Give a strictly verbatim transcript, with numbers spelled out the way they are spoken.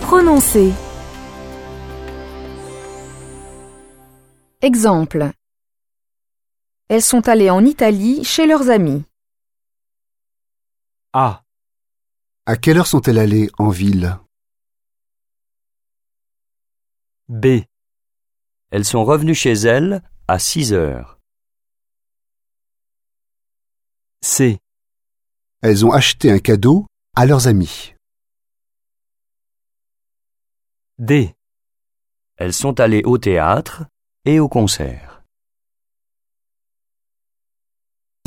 Prononcer. Exemple. Elles sont allées en Italie chez leurs amis. A. À quelle heure sont-elles allées en ville? B. Elles sont revenues chez elles à six heures. C. Elles ont acheté un cadeau à leurs amis. D. Elles sont allées au théâtre et au concert.